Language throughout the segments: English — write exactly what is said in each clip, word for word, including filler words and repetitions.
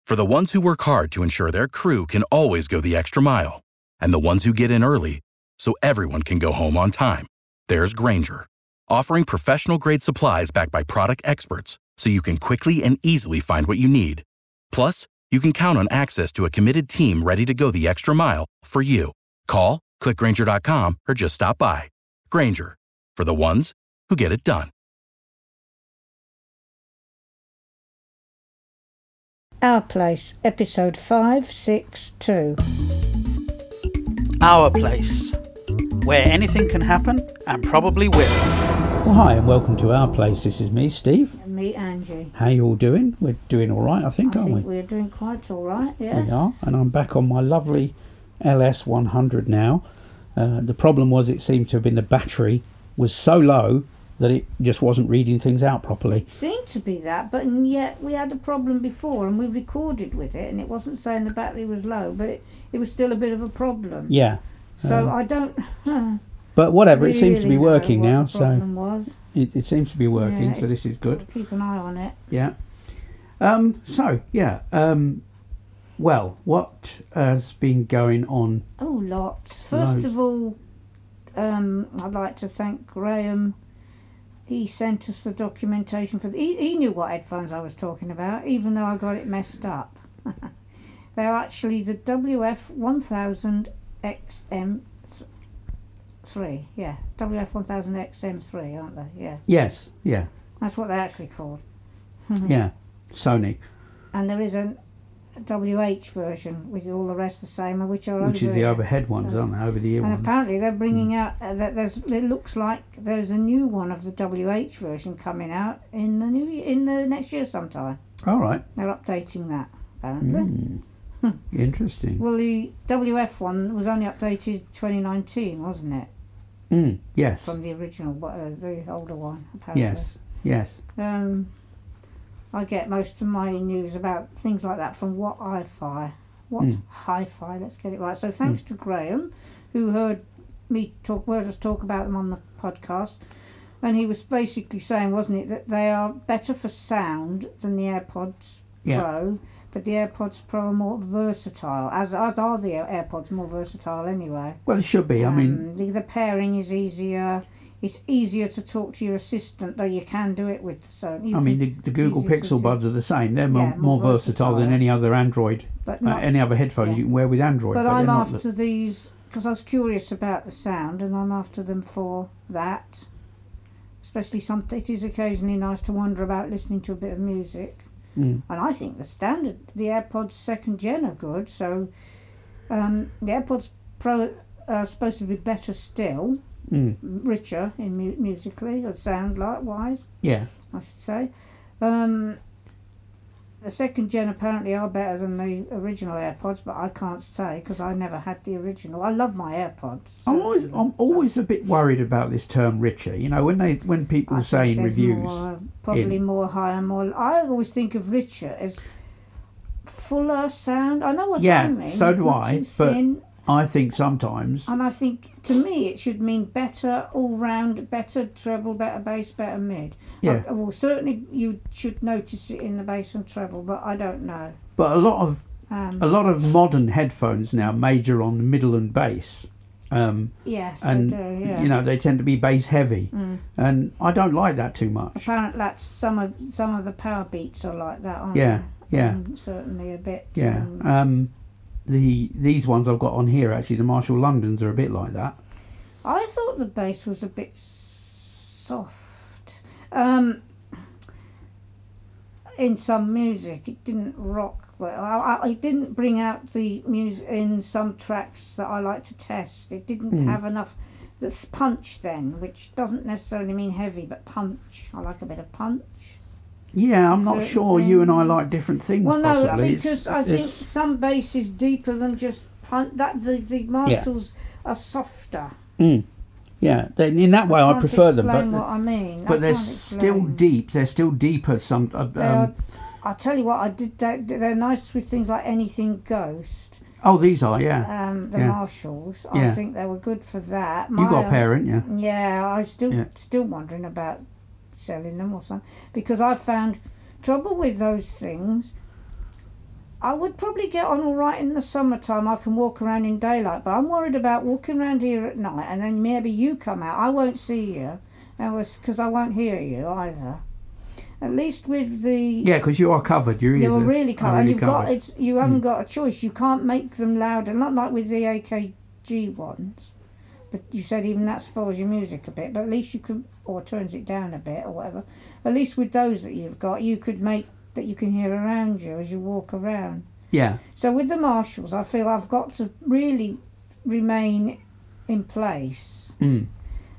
For the ones who work hard to ensure their crew can always go the extra mile, and the ones who get in early so everyone can go home on time, there's Grainger, offering professional-grade supplies backed by product experts so you can quickly and easily find what you need. Plus, you can count on access to a committed team ready to go the extra mile for you. Call, click Grainger dot com, or just stop by. Grainger, for the ones who get it done. Our Place, episode five six two. Our Place, where anything can happen and probably will. Well, hi and welcome to Our Place. This is me, Steve. And me, Angie. How you all doing? We're doing all right, I think, I aren't think we? we're doing quite all right, yes. We are, and I'm back on my lovely L S one hundred now. Uh, the problem was it seemed to have been the battery was so low that it just wasn't reading things out properly. It seemed to be that, but yet we had a problem before and we recorded with it and it wasn't saying the battery was low, but it, it was still a bit of a problem. Yeah. So um, I don't... Huh, but whatever, really it seems to be working know what now, the so problem was. it, it seems to be working, Yeah, so this is good. Keep an eye on it. Yeah. Um. So, yeah. Um. Well, what has been going on? Oh, lots. First Loads. of all, um, I'd like to thank Graham. He sent us the documentation for the... He, he knew what headphones I was talking about, even though I got it messed up. They're actually the W F one thousand X M three. Yeah, W F one thousand X M three, aren't they? Yeah. Yes. Yeah. That's what they're actually called. Yeah. Sony. And there is a W H version with all the rest the same, which are Which over is the ear. overhead ones, aren't they? Over the ear And ones. apparently they're bringing out uh, that there's. It looks like there's a new one of the W H version coming out in the new in the next year sometime. All right. They're updating that apparently. Mm. Interesting. Well, the W F one was only updated twenty nineteen, wasn't it? Mm. Yes. From the original, uh, the older one. Apparently. Yes. Yes. Um, I get most of my news about things like that from What Hi-Fi. What Mm. Hi-Fi, let's get it right. So thanks Mm. to Graham, who heard me talk, heard us talk about them on the podcast, and he was basically saying, wasn't it, that they are better for sound than the AirPods Yeah. Pro, but the AirPods Pro are more versatile, as as are the AirPods more versatile anyway. Well, it should be. I mean, Um, the, the pairing is easier. It's easier to talk to your assistant, though you can do it with the Sony. I mean, the, the Google easier to Pixel do. Buds are the same. They're more, Yeah, more, more versatile than versatile. any other Android, But uh, not, any other headphones yeah. you can wear with Android. But But, I'm they're not after the, these because I was curious about the sound, and I'm after them for that. Especially some, it is occasionally nice to wonder about listening to a bit of music. mm, And I think the standard, the AirPods second gen are good. So um, the AirPods Pro are supposed to be better still, mm, richer in mu- musically or sound like wise, yeah. I should say. Um, the second gen apparently are better than the original AirPods, but I can't say because I never had the original. I love my AirPods. I'm always, certainly, I'm so always a bit worried about this term "richer." You know, when they, when people I say think in there's reviews, more, probably in- more higher, more. I always think of richer as fuller sound. I know what Yeah, I mean. so do not I, too but- thin. I think sometimes, And I think, to me, it should mean better all round, better treble, better bass, better mid. Yeah. I, well, certainly you should notice it in the bass and treble, but I don't know. but a lot of Um, a lot of modern headphones now major on the middle and bass, um, yes, and I do, yeah. you know they tend to be bass heavy, Mm. and I don't like that too much. Apparently, that's some of some of the power beats are like that, aren't Yeah, they? yeah. Um, certainly a bit. Yeah. Um, Um, the these ones I've got on here actually, the Marshall Londons are a bit like that. I thought the bass was a bit soft. Um, in some music, it didn't rock well. I, I, it didn't bring out the music in some tracks that I like to test. It didn't Mm. have enough that's punch then, which doesn't necessarily mean heavy, but punch. I like a bit of punch. Yeah, I'm not Certain sure you and I things. like different things. Well, no, possibly. I mean, It's- because I think it's- some bass is deeper than just punch. That the, the Marshalls are softer. Mm, yeah, then in that way I, can't prefer them, explain but what I mean. I but they're can't still explain. deep. They're still deeper. Some uh, They are- um, I'll tell you what, I did. They, they're nice with things like Anything Ghost. oh, these are yeah. Um, the Yeah. Marshalls. I Yeah. think they were good for that. You got My, a pair, haven't you? Yeah, I'm still Yeah. still wondering about selling them or something because I found trouble with those things. I would probably get on all right in the summertime. I can walk around in daylight, but I'm worried about walking around here at night and then maybe you come out. I won't see you, because I won't hear you either. At least with the Yeah, because you are covered. Your ears you're are really covered, are and really you've got covered. it's you haven't got a choice. You can't make them louder, not like with the A K G ones. But you said even that spoils your music a bit. But at least you can, or turns it down a bit, or whatever. At least with those that you've got, you could make that you can hear around you as you walk around. Yeah. So with the Marshalls, I feel I've got to really remain in place. Mm.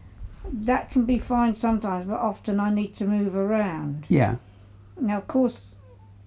That can be fine sometimes, but often I need to move around. Yeah. Now, of course,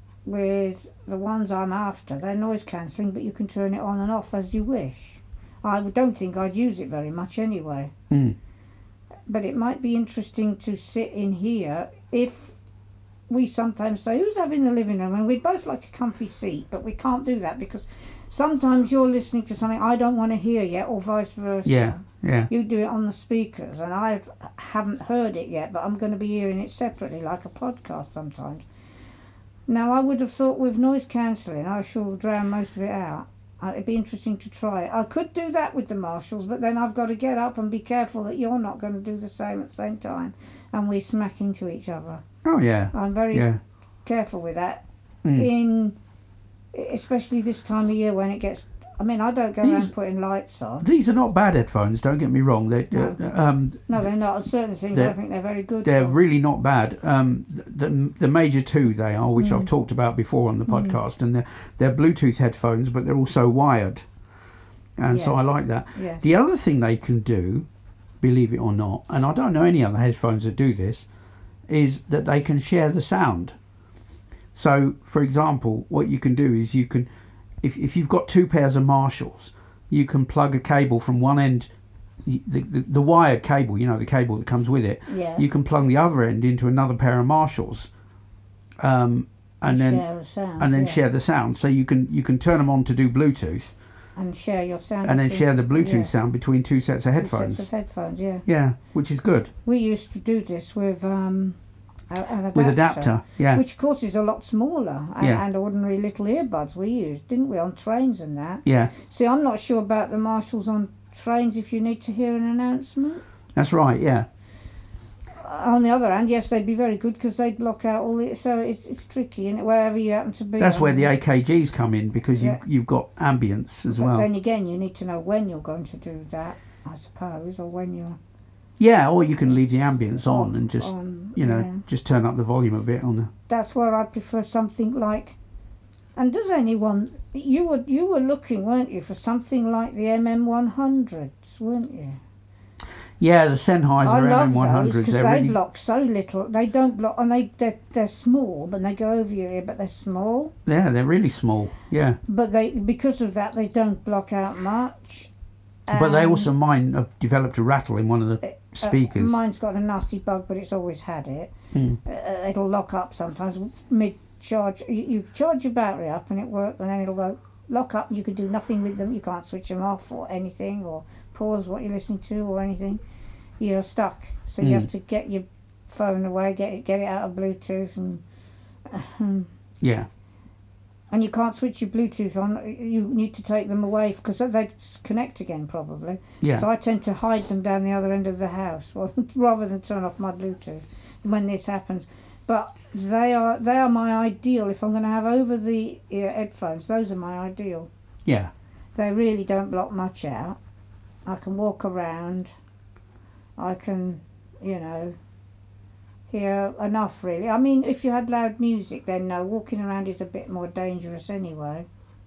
with the ones I'm after, they're noise cancelling, but you can turn it on and off as you wish. I don't think I'd use it very much anyway. Mm. But it might be interesting to sit in here if we sometimes say, who's having the living room? And we'd both like a comfy seat, but we can't do that because sometimes you're listening to something I don't want to hear yet, or vice versa. Yeah, yeah. You do it on the speakers, and I haven't heard it yet, but I'm going to be hearing it separately, like a podcast sometimes. Now, I would have thought with noise cancelling, I shall drown most of it out. Uh, it'd be interesting to try it. I could do that with the Marshalls, but then I've got to get up and be careful that you're not going to do the same at the same time, and we smack into each other. Oh, yeah. I'm very yeah. careful with that. Mm. In especially this time of year when it gets. I mean, I don't go These- around putting lights on. These are not bad headphones, don't get me wrong. They're, No. uh, um, No, they're not. On certain things, I They're- think they're very good. they're for. really not bad. Um, the, the major two they are, which Mm. I've talked about before on the Mm. podcast, and they're, they're Bluetooth headphones, but they're also wired. And so I Yes. like that. Yes. The other thing they can do, believe it or not, and I don't know any other headphones that do this, is that they can share the sound. So, for example, what you can do is you can, if, if you've got two pairs of Marshalls, you can plug a cable from one end, the, the, the wired cable, you know, the cable that comes with it, Yeah. you can plug the other end into another pair of Marshalls, um, and then share the sound, and then yeah. share the sound. So you can you can turn them on to do Bluetooth, and share your sound. and then between- share the Bluetooth yeah. sound between two sets of Two headphones. sets of headphones, yeah. Yeah, which is good. We used to do this with um, a- an adapter. With adapter, yeah. Which, of course, is a lot smaller, and, Yeah. and ordinary little earbuds we used, didn't we, on trains and that? Yeah, See, I'm not sure about the Marshalls on trains if you need to hear an announcement. that's right, yeah. On the other hand, yes, they'd be very good because they'd block out all the... So it's it's tricky, and wherever you happen to be. That's where on the it. A K Gs come in, because Yeah. you, you've got ambience as But well. then again, you need to know when you're going to do that, I suppose, or when you're... Yeah, or you can leave the ambience on and just, on, you know, yeah. just turn up the volume a bit on the... That's where I'd prefer something like... And does anyone... You were you were looking, weren't you, for something like the M M one hundreds, weren't you? Yeah, the Sennheiser I love M M one hundreds, those because they're they really... block so little. They don't block, and they they're, they're small, but they go over your ear, but they're small. Yeah, they're really small, yeah. But they because of that, they don't block out much. But they And, also, mine have developed a rattle in one of the uh, speakers. mine's got a nasty bug, but it's always had it. Mm. Uh, it'll lock up sometimes mid charge. You, you charge your battery up and it works, and then it'll go lock up. You can do nothing with them. You can't switch them off or anything, or pause what you're listening to or anything. You're stuck. So you Mm. have to get your phone away, get it, get it out of Bluetooth, and um, Yeah, and you can't switch your Bluetooth on. You need to take them away because they connect again probably. yeah. So I tend to hide them down the other end of the house, well, rather than turn off my Bluetooth when this happens. But they are they are my ideal. If I'm going to have over the ear headphones, those are my ideal. yeah. They really don't block much out. I can walk around. I can, you know, hear enough really. I mean, if you had loud music, then no, walking around is a bit more dangerous anyway.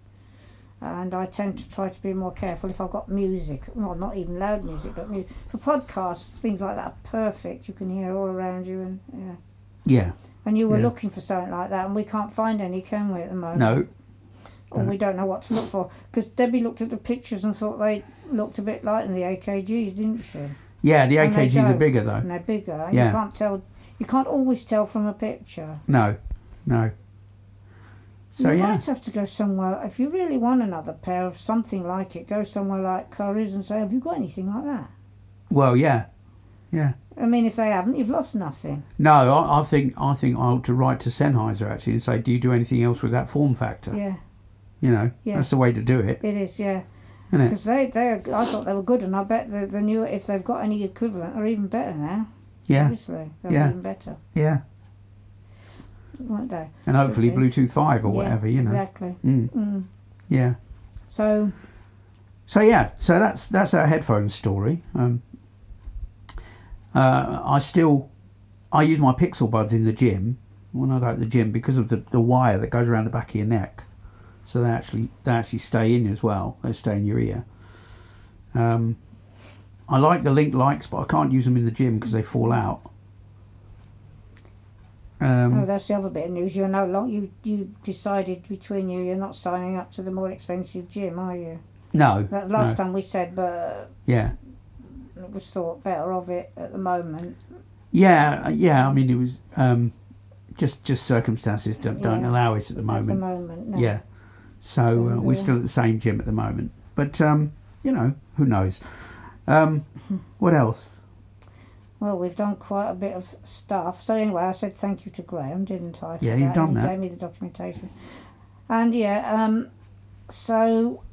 And I tend to try to be more careful if I've got music. Well, not even loud music, but mu- for podcasts, things like that are perfect. You can hear all around you, and yeah. Yeah, And you were Yeah. looking for something like that, and we can't find any, can we, at the moment? no. Or we don't know what to look for. Because Debbie looked at the pictures and thought they looked a bit like the A K Gs, didn't she? Yeah, the And they A K Gs are don't. bigger though. And they're bigger. And Yeah. You can't tell. You can't always tell from a picture. No, no. So you yeah, might have to go somewhere, if you really want another pair of something like it, go somewhere like Curry's and say, have you got anything like that? well, yeah, yeah. I mean, if they haven't, you've lost nothing. No, I, I think I think I ought to write to Sennheiser actually and say, do you do anything else with that form factor? Yeah. You know, Yes. that's the way to do it, It is, yeah. isn't it? Because they, they, I thought they were good, and I bet the, the new, if they've got any equivalent, are even better now. Yeah, Obviously, they're Yeah. even better, yeah. won't they? And hopefully Should be. Bluetooth five or Yeah, whatever, you know. Exactly. Mm, Mm. yeah. So, So yeah, so that's that's our headphones story. Um, uh, I still, I use my Pixel Buds in the gym when I go to the gym because of the, the wire that goes around the back of your neck. So they actually they actually stay in as well. They stay in your ear. Um, I like the Link Likes, but I can't use them in the gym because they fall out. Um, oh, that's the other bit of news. You're no long. You you decided between you, you're not signing up to the more expensive gym, are you? no, That last no. time we said, but Yeah, it was thought better of it at the moment. yeah, yeah. I mean, it was um, just just circumstances don't, don't Yeah. allow it at the At moment. the moment, no. Yeah. So, So, uh, we're yeah. still at the same gym at the moment. But, um, you know, who knows? Um, what else? Well, we've done quite a bit of stuff. So anyway, I said thank you to Graham, didn't I? for Yeah, you've that, done and he that. gave me the documentation. And yeah, um, so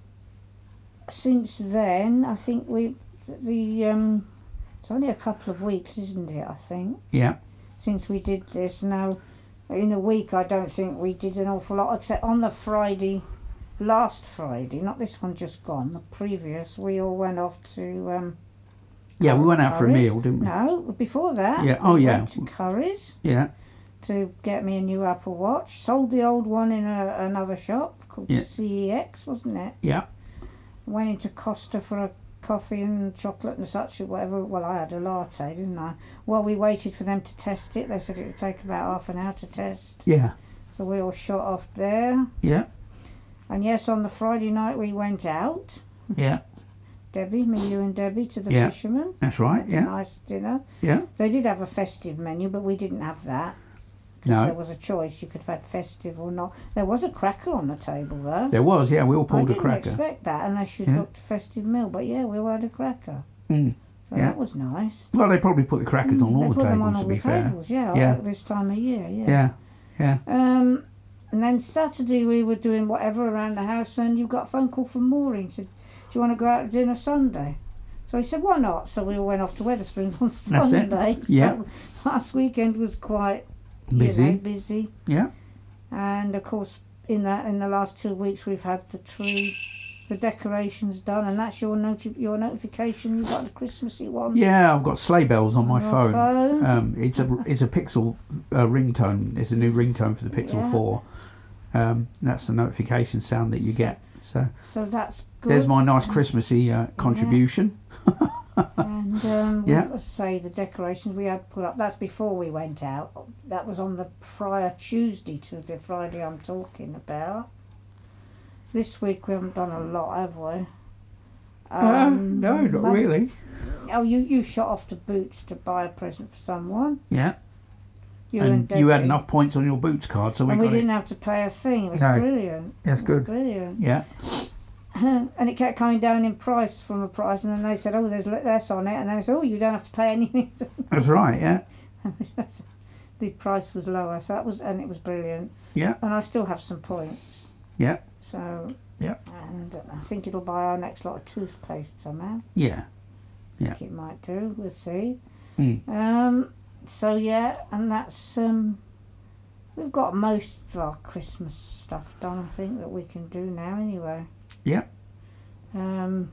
since then, I think we've the um, it's only a couple of weeks, isn't it? I think Yeah. since we did this. Now, in a week, I don't think we did an awful lot, except on the Friday, last Friday, not this one just gone, the previous. We all went off to. Um, Yeah, we went out for a Curry's. meal, didn't we? No, before that. Yeah, oh, we yeah. Went to Curry's Yeah. to get me a new Apple Watch. Sold the old one in a, another shop called Yeah. C E X, wasn't it? Yeah. Went into Costa for a coffee and chocolate and such or whatever. Well, I had a latte, didn't I? Well, we waited for them to test it. They said it would take about half an hour to test. Yeah. So we all shot off there. Yeah. And yes, on the Friday night we went out. Yeah. Debbie, me, you and Debbie to the Yeah. Fisherman. That's right. Had a Yeah. nice dinner. Yeah. They did have a festive menu, but we didn't have that. 'Cause there No. was a choice. You could have had festive or not. There was a cracker on the table, though. There was, yeah. We all I pulled a didn't cracker. expect that unless you'd Yeah. booked a festive meal. But yeah, we all had a cracker. Mm. So Yeah. that was nice. Well, they probably put the crackers on Mm, all they the put them on tables, all to be the fair. tables, yeah, Yeah. like this time of year, yeah. Yeah. Yeah. Um, and then Saturday we were doing whatever around the house, and you got a phone call from Maureen. Said, "Do you want to go out to dinner Sunday?" So he said, "Why not?" So we all went off to Weatherspoons on That's it. Sunday. Yeah. So last weekend was quite Busy. You know, busy. Yeah. And of course, in that in the last two weeks, we've had the tree, the decorations done, and that's your noti- your notification. You got the Christmassy one. Yeah, I've got sleigh bells on my your phone. phone. Um, it's a it's a Pixel uh, ringtone. It's a new ringtone for the Pixel Yeah. four. Um, that's the notification sound that you get. So So that's good. there's my nice Christmassy uh, contribution. And um, Yeah. with, as I say, the decorations we had put up. That's before we went out. That was on the prior Tuesday to the Friday I'm talking about. This week we haven't done a lot, have we? Uh, no, not maybe- really. Oh, you, you shot off to Boots to buy a present for someone. Yeah, You and you had Debbie. enough points on your Boots card, so we And we got didn't it. have to pay a thing. It was No. brilliant. That's It was good. Brilliant. Yeah, And it kept coming down in price from a price, and then they said, "Oh, there's less on it," and then they said, "Oh, you don't have to pay anything." that's right. Yeah, The price was lower, so that was, and it was brilliant. yeah, And I still have some points. yeah, So. Yeah. And I think it'll buy our next lot of toothpaste somehow. yeah. I think it might do. We'll see. Mm. Um. So yeah, and that's um. We've got most of our Christmas stuff done. I think that we can do now anyway. Yeah. Um.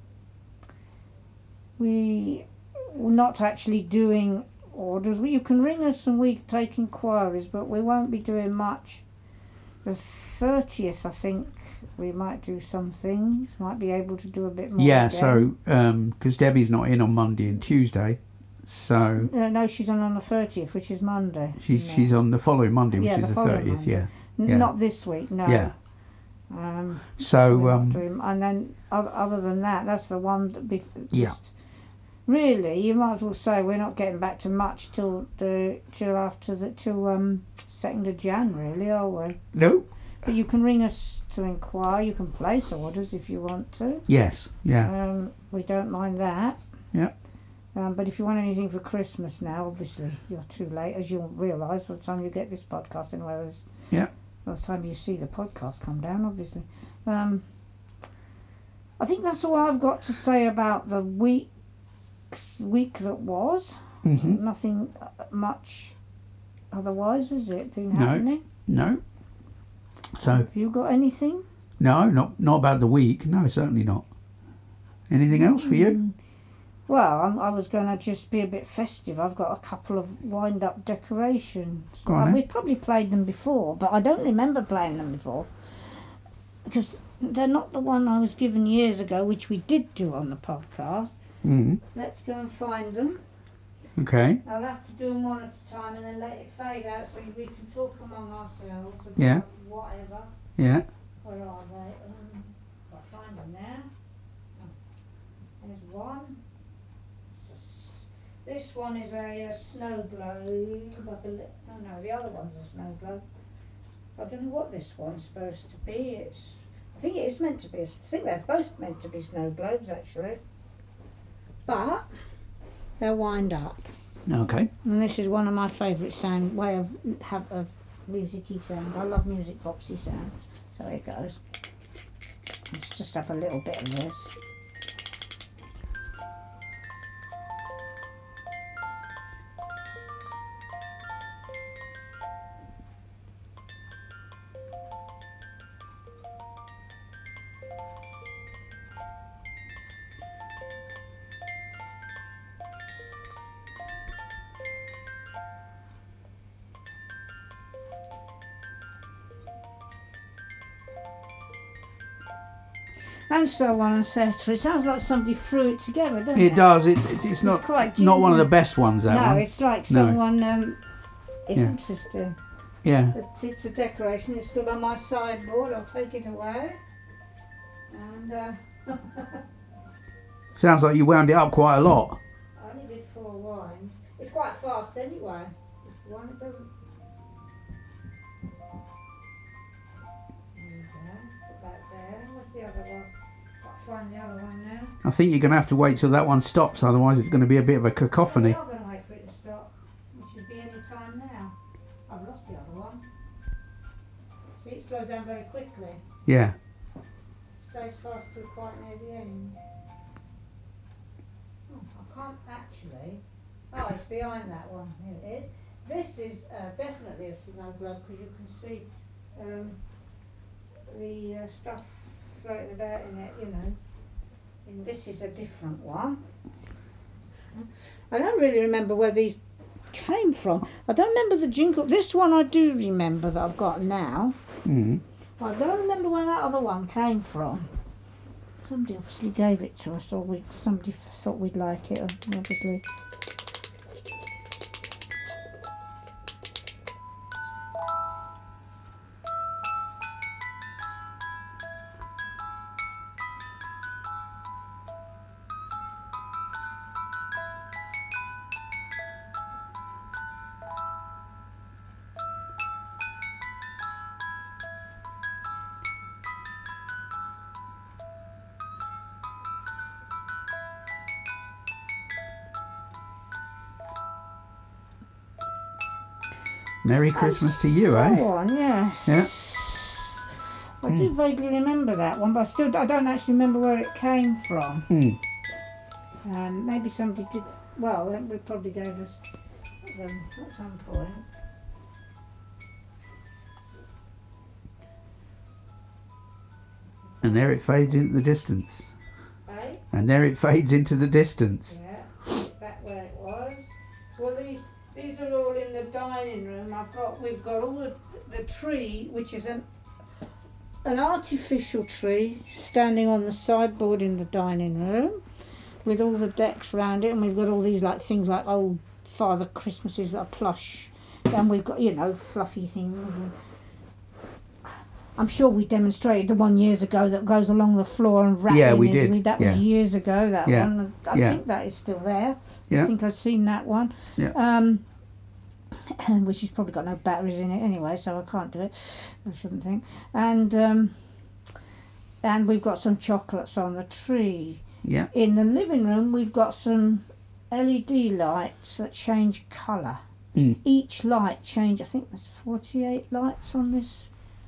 We we're not actually doing orders. Well, you can ring us and we take inquiries, but we won't be doing much. The thirtieth, I think, we might do some things. Might be able to do a bit more. Yeah. again. So, um, because Debbie's not in on Monday and Tuesday, so No, no, she's on on the thirtieth, which is Monday. she's No. she's on the following Monday, which Yeah, is the the following thirtieth. Monday. Yeah. N- yeah. Not this week, no. Yeah. Um, So, we're not um, doing- and then o- other than that, that's the one that be, Yeah. just, really, you might as well say we're not getting back to much till the till after the till um second of Jan, really, are we? no. But you can ring us to inquire. You can place orders if you want to. Yes. Yeah. Um, we don't mind that. Yeah. Um, but if you want anything for Christmas now, obviously you're too late, as you'll realise by the time you get this podcast. Anyway, there's Yeah. by the time you see the podcast come down, obviously. Um, I think that's all I've got to say about the week week that was. Mm-hmm. Nothing much otherwise, has it been No. happening? No. So Have you got anything? no, not not about the week. No, certainly not. Anything else for you? Mm. Well, I'm, I was going to just be a bit festive. I've got a couple of wind-up decorations. Go on Uh, then. we've probably played them before, but I don't remember playing them before. Because they're not the one I was given years ago, which we did do on the podcast. Mm. Let's go and find them. Okay. I'll have to do them one at a time and then let it fade out so we can talk among ourselves about Yeah. whatever. Yeah. Where are they? Um, I'll find them now. Oh, there's one. It's a s- This one is a, uh snow globe. I believe, oh no, the other one's a snow globe. I don't know what this one's supposed to be. It's. I think it is meant to be. I think they're both meant to be snow globes actually. But they're wind up. Okay. And this is one of my favourite sound way of have of musicy sound. I love music boxy sounds. So here it goes. Let's just have a little bit of this. And so on and so forth. It sounds like somebody threw it together, doesn't it? It does. It, it it's not quite not one of the genuine. best ones. That no, one. it's like No. someone. Um, it's Yeah. interesting. Yeah. It's, it's a decoration. It's still on my sideboard. I'll take it away. And uh, Sounds like you wound it up quite a lot. I only did four wines. It's quite fast anyway. It's the one that doesn't. There we go. Put that there. What's the other one? Got to find the other one now. I think you're going to have to wait till that one stops, otherwise it's going to be a bit of a cacophony. We are going to wait for it to stop. It should be any time now. I've lost the other one. See, it slows down very quickly. Yeah. Stays fast till quite near the end. Oh, I can't actually. Oh, it's behind that one. Here it is. This is uh, definitely a snow globe because you can see um, the uh, stuff floating about in it, you know. And this is a different one. I don't really remember where these came from. I don't remember the jingle. This one I do remember that I've got now. Mm. I don't remember where that other one came from. Somebody obviously gave it to us, or we, somebody f- thought we'd like it, obviously. Merry Christmas to you, so eh? on, yes. I do vaguely remember that one, but I still I don't actually remember where it came from. Mm. Um, maybe somebody did. Well, they probably gave us them at some point. And there it fades into the distance. Eh? And there it fades into the distance. Yeah, back where it was. Well, these these are all in the dining room. I've got we've got all the the tree, which is an an artificial tree standing on the sideboard in the dining room, with all the decks round it, and we've got all these like things like old Father Christmases that are plush, and we've got you know fluffy things. And I'm sure we demonstrated the one years ago that goes along the floor and rattling. Yeah, we misery. did, That yeah. was years ago. That Yeah, one. I yeah. think that is still there. Yeah. I think I've seen that one. Yeah. Um, which has probably got no batteries in it anyway, so I can't do it. I shouldn't think. And um, and we've got some chocolates on the tree. Yeah. In the living room, we've got some L E D lights that change colour. Mm. Each light change. I think there's forty-eight lights on this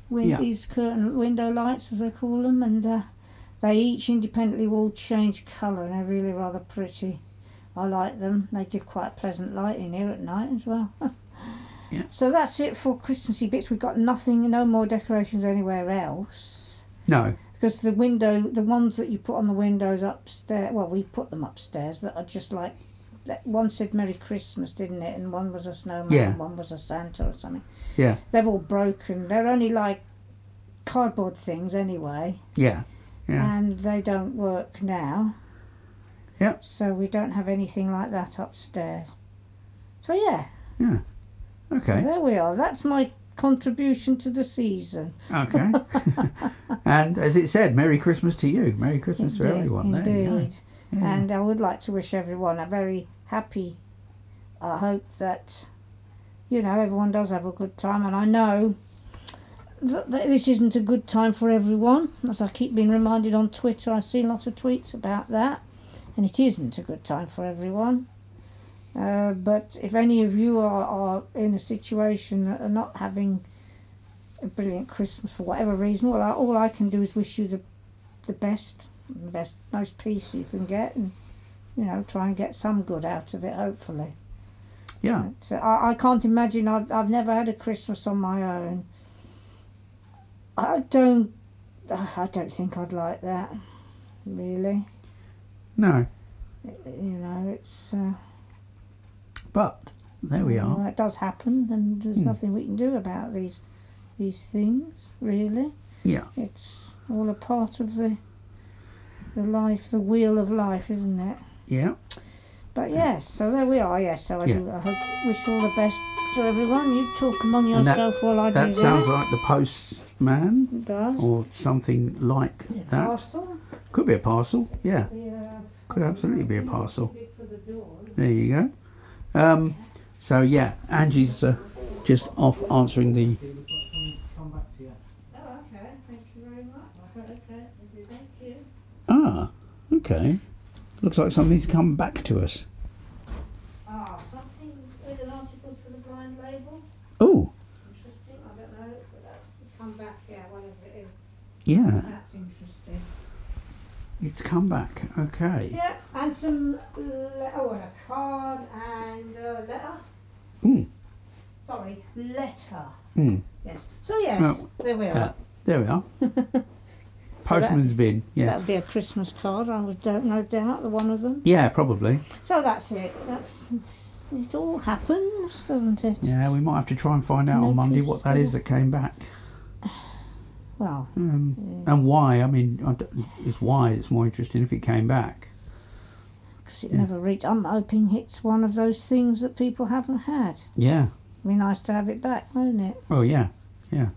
win- Yeah. these curtain window lights, as they call them, and uh, they each independently all change colour, and they're really rather pretty. I like them. They give quite a pleasant light in here at night as well. Yeah. So that's it for Christmassy bits. We've got nothing, no more decorations anywhere else. No. Because the window, the ones that you put on the windows upstairs, well, we put them upstairs, that are just like, that one said Merry Christmas, didn't it? And one was a snowman, Yeah. and one was a Santa or something. Yeah. They're all broken. They're only like cardboard things anyway. Yeah. Yeah. And they don't work now. Yeah. So we don't have anything like that upstairs. So yeah. Yeah. So Okay. there we are. That's my contribution to the season. Okay. And as it said, Merry Christmas to you. Merry Christmas to Indeed, everyone. There you go. Indeed. Yeah. And I would like to wish everyone a very happy. I hope that, you know, everyone does have a good time. And I know that, that this isn't a good time for everyone. As I keep being reminded on Twitter, I see lots of tweets about that. And it isn't a good time for everyone. Uh, but if any of you are, are in a situation that are not having a brilliant Christmas for whatever reason, well, I, all I can do is wish you the the best, the best, most peace you can get, and you know, try and get some good out of it, hopefully. Yeah. But, uh, I, I can't imagine. I've I've never had a Christmas on my own. I don't. I don't think I'd like that. Really, No. you know, it's. Uh, But there we are. Well, it does happen, and there's Hmm. nothing we can do about these these things, really. Yeah. It's all a part of the the life, the wheel of life, isn't it? Yeah. But yes, so there we are. Yes, so I Yeah. do. I hope wish all the best to everyone. You talk among And that- yourself while I That do sounds that. like the postman It does. or something like that. Parcel. Could be a parcel. Yeah. Yeah. Could absolutely be a parcel. Big for the door. There you go. Um, so yeah, Angie's uh, just off answering the. Oh, okay. Thank you very much. Okay. Thank you. Ah, okay. Looks like something's come back to us. Ah, something with an article for the blind label. Oh, Interesting. I don't know, but that's come back. Yeah, whatever it is. yeah, That's interesting. it's come back. Okay. Yeah, and some le- oh, and a card and a letter. Mm. Sorry, letter. Mm. Yes. So yes, Well, there we are. Uh, there we are. So that- Postman's bin. That Yeah. would be a Christmas card. I would don't no doubt the one of them. Yeah, probably. So that's it. That's it. All happens, doesn't it? Yeah, we might have to try and find out on Monday what that is that came back. Well, Um, and why? I mean, I don't- it's why it's more interesting if it came back. because it Yeah. never reached. I'm hoping it's one of those things that people haven't had. Yeah. It'd be nice to have it back, wouldn't it? Oh yeah. Yeah.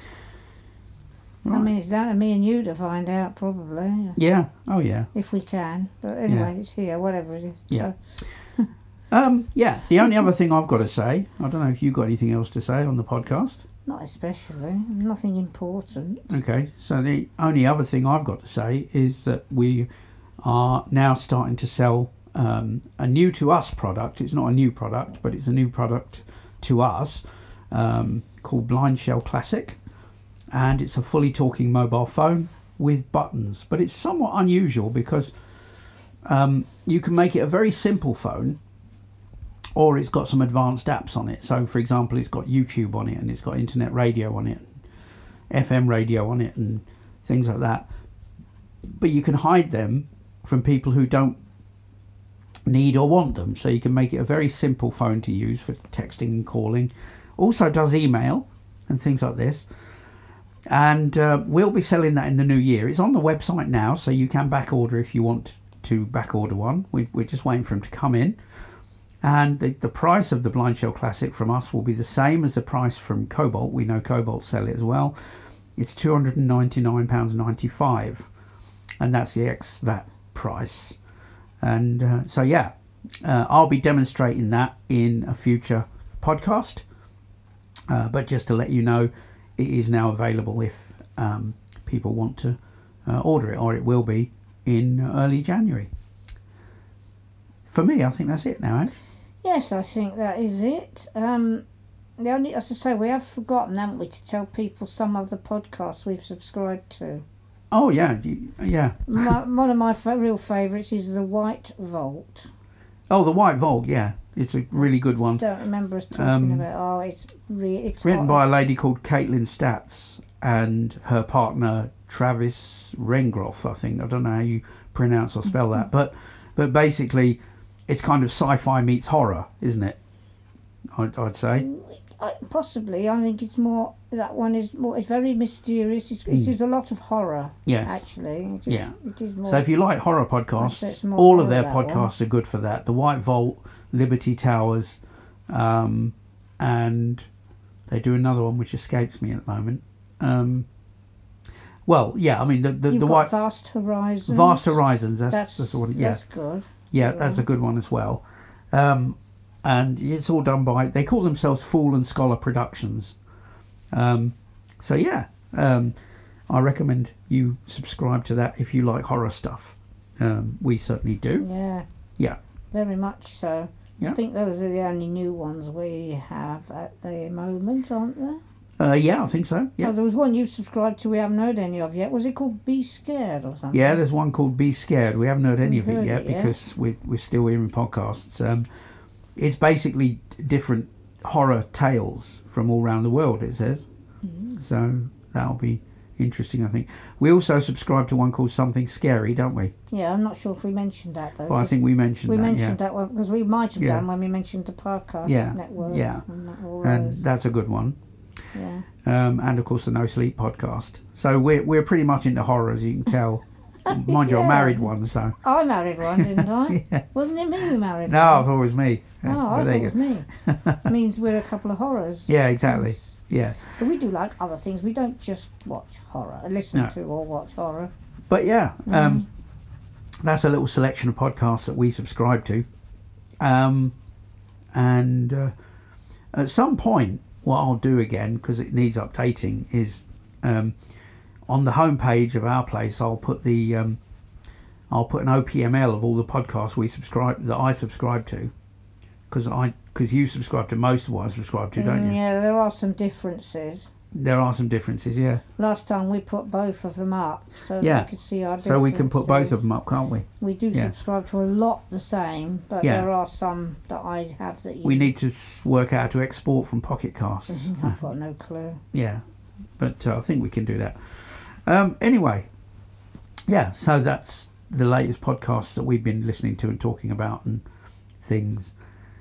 I mean, it's down to me and you to find out, probably, Yeah. Oh yeah. if we can. But anyway, Yeah. it's here, whatever it is. Yeah. So, Um, yeah. The only other thing I've got to say, I don't know if you've got anything else to say on the podcast. not especially. Nothing important. Okay. So the only other thing I've got to say is that we are now starting to sell um, a new to us product. It's not a new product, but it's a new product to us um, called Blind Shell Classic. And it's a fully talking mobile phone with buttons. But it's somewhat unusual because um, you can make it a very simple phone, or it's got some advanced apps on it. So, for example, it's got YouTube on it, and it's got internet radio on it, F M radio on it, and things like that. But you can hide them from people who don't need or want them. So you can make it a very simple phone to use for texting and calling. Also does email and things like this. And uh, we'll be selling that in the new year. It's on the website now, so you can back order if you want to back order one. We, we're just waiting for them to come in. And the, the price of the Blind Shell Classic from us will be the same as the price from Cobalt. We know Cobalt sell it as well. It's two hundred ninety-nine pounds ninety-five, and that's the ex-V A T price. And uh, so, yeah, uh, I'll be demonstrating that in a future podcast. Uh, but just to let you know, it is now available if um, people want to uh, order it, or it will be in early January. For me, I think that's it now, Ange. Yes, I think that is it. Um, the only, as I say, we have forgotten, haven't we, to tell people some of the podcasts we've subscribed to. Oh yeah, you- yeah. My, one of my fa- real favourites is the White Vault. Oh, the White Vault. Yeah, it's a really good one. Don't remember us talking Um, about. Oh, it's re- it's Written hot. by a lady called Caitlin Statz and her partner Travis Rengroff, I think. I don't know how you pronounce or spell that, but but basically, it's kind of sci-fi meets horror, isn't it? I'd, I'd say. Uh, possibly. I think it's more. That one is more. It's very mysterious. It's, it is a lot of horror. Yes. Actually. It is, Yeah. It is more. So if you like horror I'd say podcasts, it's more all of horror, their that one. podcasts are good for that. The White Vault, Liberty Towers, um, and they do another one which escapes me at the moment. Um, well, yeah, I mean the the, You've the got White Vast Horizons. Vast Horizons. That's That's that's the one. Yeah, that's good. yeah, that's a good one as well. Um, and it's all done by, they call themselves Fool and Scholar Productions. Um, so yeah, um, I recommend you subscribe to that if you like horror stuff. Um, we certainly do. Yeah. Yeah. Very much so. Yeah. I think those are the only new ones we have at the moment, aren't there? Uh, yeah, I think so. Yeah. Oh, there was one you subscribed to we haven't heard any of yet. Was it called Be Scared or something? Yeah, there's one called Be Scared. We haven't heard any We've of it heard yet it, yeah. because we're, we're still hearing podcasts. Um, it's basically different horror tales from all around the world, it says. Mm. So that'll be interesting, I think. We also subscribe to one called Something Scary, don't we? Yeah, I'm not sure if we mentioned that though. Well, I 'cause think we mentioned we that, mentioned yeah. that one because we might have Yeah. done when we mentioned the podcast Yeah, network. yeah. And, that- all And those. that's a good one. Yeah. Um, and, of course, the No Sleep podcast. So we're, we're pretty much into horror, as you can tell. Mind you, I Yeah. married one, so... I married one, didn't I? Yeah. Wasn't it me who married No, I one? thought it was me. Oh, Yeah, I but thought there it you was go. me. It means we're a couple of horrors. Yeah, exactly. Yes. Yeah. But we do like other things. We don't just watch horror, listen No. to or watch horror. But yeah, Mm. um, that's a little selection of podcasts that we subscribe to. Um, and uh, at some point, what I'll do again, because it needs updating, is um, on the homepage of our place, I'll put the um, I'll put an O P M L of all the podcasts we subscribe that I subscribe to, because I because you subscribe to most of what I subscribe to, don't Mm, you? yeah, there are some differences. There are some differences, yeah. Last time we put both of them up, so Yeah. we could see our differences. So we can put both of them up, can't we? We do Yeah. subscribe to a lot the same, but Yeah. there are some that I have that you. We need to s- work out how to export from Pocket Casts. I've got no clue. Yeah, but uh, I think we can do that. Um, anyway, yeah, so that's the latest podcasts that we've been listening to and talking about and things.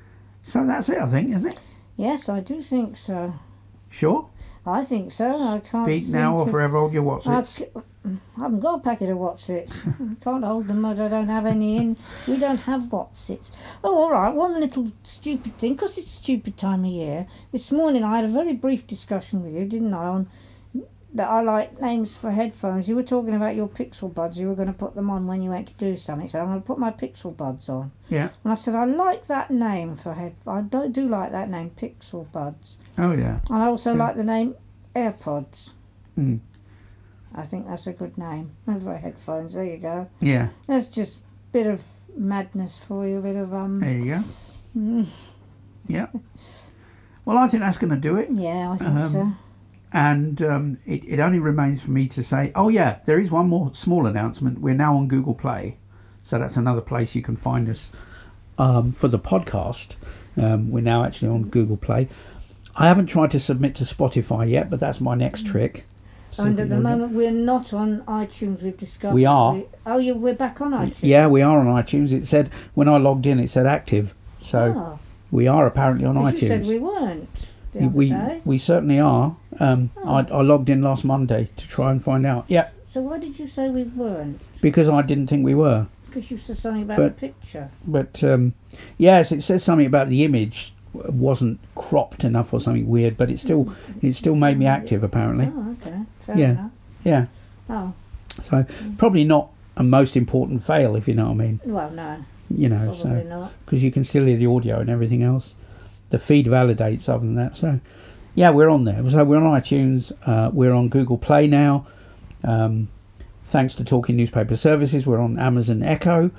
So that's it, I think, isn't it? Yes, I do think so. Sure. I think so. I can't. Speak now think or of- forever hold your what's I, its. c- I haven't got a packet of Watsits. I can't hold them. I don't have any in. We don't have Watsits. Oh, all right. One little stupid thing, because it's stupid time of year. This morning I had a very brief discussion with you, didn't I, on that I like names for headphones. You were talking about your Pixel Buds. You were going to put them on when you went to do something. So I'm going to put my Pixel Buds on. Yeah. And I said, I like that name for head. I do, do like that name, Pixel Buds. Oh, yeah. And I also Yeah. like the name AirPods. Mm. I think that's a good name. For headphones, there you go. Yeah. That's just a bit of madness for you, a bit of um. There you go. mm, Yeah. Well, I think that's going to do it. yeah, I think Um, so. And um, it, it only remains for me to say, oh yeah, there is one more small announcement. We're now on Google Play. So that's another place you can find us um, for the podcast. Um, we're now actually on Google Play. I haven't tried to submit to Spotify yet, but that's my next trick. So And at the you'll- moment, we're not on iTunes. We've discovered. We are. oh, you we're back on iTunes. Yeah, we are on iTunes. It said, when I logged in, it said active. So Oh, we are apparently on 'cause iTunes. you said we weren't the other we, day. we certainly are. Um, Oh. I, I logged in last Monday to try and find out. Yeah, So why did you say we weren't? because I didn't think we were. Because you said something about But- the picture. But um, yes, it says something about the image wasn't cropped enough or something weird, but it still it still made me active apparently. Oh, okay. Fair Yeah. enough. Yeah, Oh, so probably not a most important fail, if you know what I mean. well, no, You know, probably so not. because you can still hear the audio and everything else. The feed validates other than that. So yeah, we're on there. So we're on iTunes. Uh, we're on Google Play now. Um, thanks to Talking Newspaper Services, we're on Amazon Echo.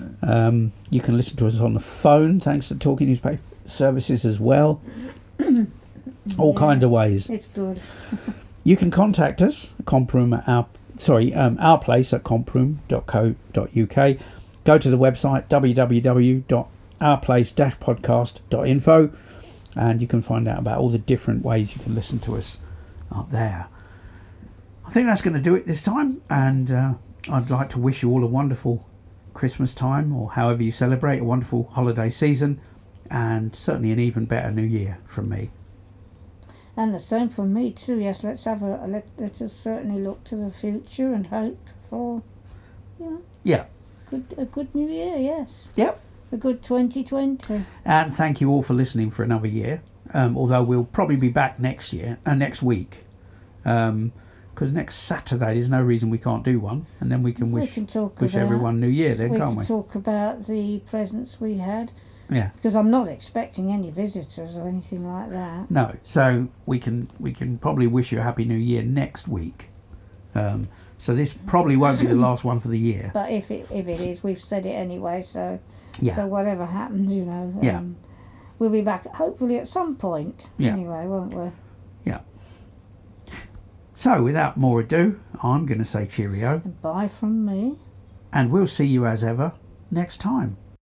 Um, you can listen to us on the phone, thanks to Talking Newspaper Services as well. all Yeah. kinds of ways. It's good. You can contact us, Comprom at our sorry, um, our place at comprom dot co dot uk. Go to the website w w w dot our place dash podcast dot info, and you can find out about all the different ways you can listen to us up there. I think that's going to do it this time, and uh, I'd like to wish you all a wonderful Christmas time, or however you celebrate, a wonderful holiday season, and certainly an even better New Year from me. And the same from me too. Yes, let's have a let. Let us certainly look to the future and hope for, you know, Yeah. good a good New Year. Yes, Yep. a good twenty twenty. And thank you all for listening for another year. Um, although we'll probably be back next year, uh, next week, because um, next Saturday there's no reason we can't do one, and then we can wish we can talk wish about, everyone New Year. Then we can't can we? talk about the presents we had, Yeah. because I'm not expecting any visitors or anything like that. No. So we can we can probably wish you a happy New Year next week. Um, so this probably won't be the last one for the year. But if it if it is, we've said it anyway. So Yeah. so whatever happens, you know. Um, Yeah. We'll be back hopefully at some point. Yeah. Anyway, won't we? Yeah. So without more ado, I'm going to say cheerio, And bye from me. and we'll see you as ever next time.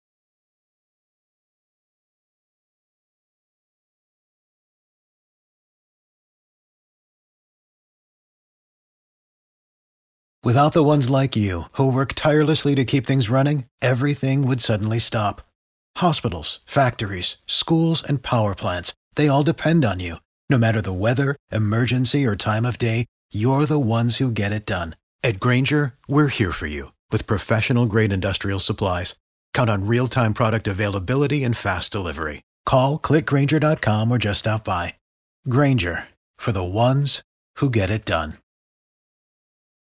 Without the ones like you, who work tirelessly to keep things running, everything would suddenly stop. Hospitals, factories, schools, and power plants, they all depend on you. No matter the weather, emergency, or time of day, you're the ones who get it done. At Grainger, we're here for you with professional-grade industrial supplies. Count on real-time product availability and fast delivery. Call, click Grainger dot com, or just stop by. Grainger, for the ones who get it done.